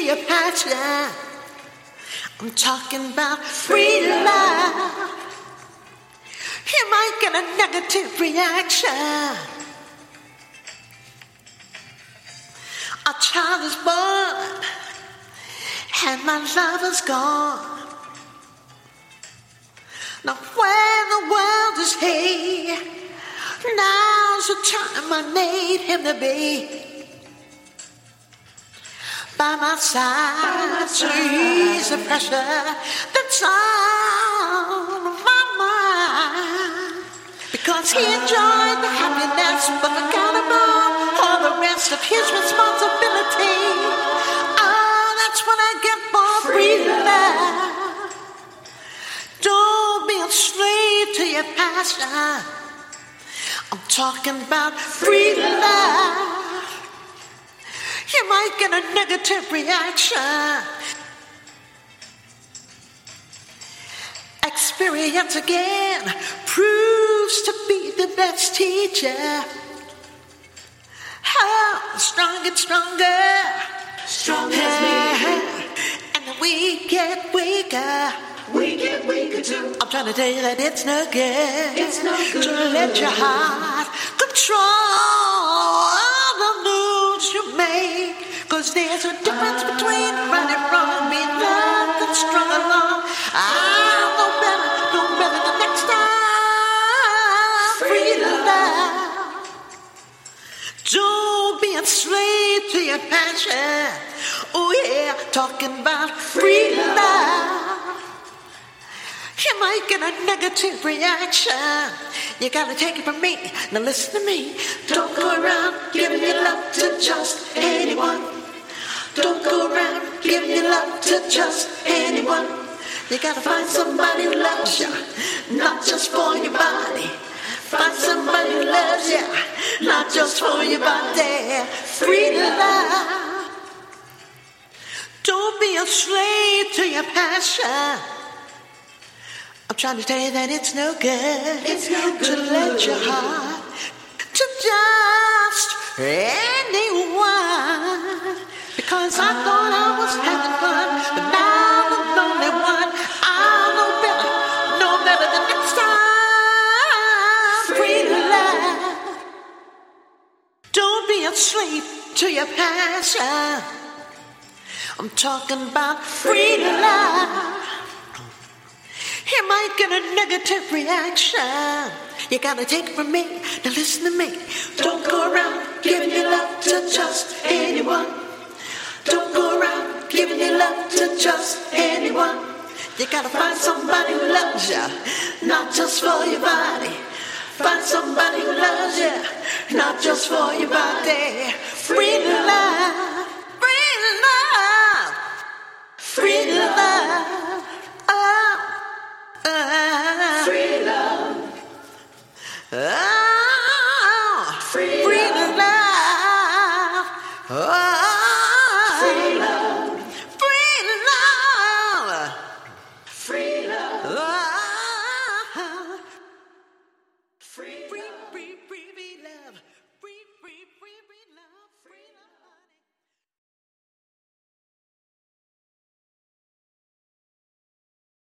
your passion. I'm talking about free love. You might get a negative reaction. A child is born and my love is gone. Now when the world is here, now's the time I need him to be by my side, to ease the pressure that's on my mind. Because he enjoyed the happiness, but forgot about all the rest of his responsibility. Oh, that's what I get for free love. Don't be a slave to your passion. I'm talking about free love. You might get a negative reaction. Experience again proves to be the best teacher. How strong and stronger. Strong as me. And the weak get weaker. We get weaker too. I'm trying to tell you that it's no good. It's no good to let your heart control the moves you make. Cause there's a difference between right and wrong. Be loved and strung along. I'll know better the next time. Free love. Don't be enslaved to your passion. Oh yeah, talking about free love. You might get a negative reaction. You gotta take it from me. Now listen to me. Don't go around giving your love to just anyone. Don't go around giving your love to just anyone. You gotta find somebody who loves you, not just for your body. Find somebody who loves you, not just for your body. Free love. Don't be a slave to your passion. I'm trying to tell you that it's no good. It's no good to let your heart to just anyone. Because I thought I was having fun, but now I'm the lonely one. I'll know better the next time. Free love. Don't be a slave to your passion. I'm talking about free love. You might get a negative reaction. You gotta take it from me. Now listen to me. Don't go around giving your love to just anyone. Don't go around giving your love to just anyone. You gotta find somebody who loves you, not just for your body. Find somebody who loves you, not just for your body. Free love, free love, free love. Free love. Oh, Free love. Oh.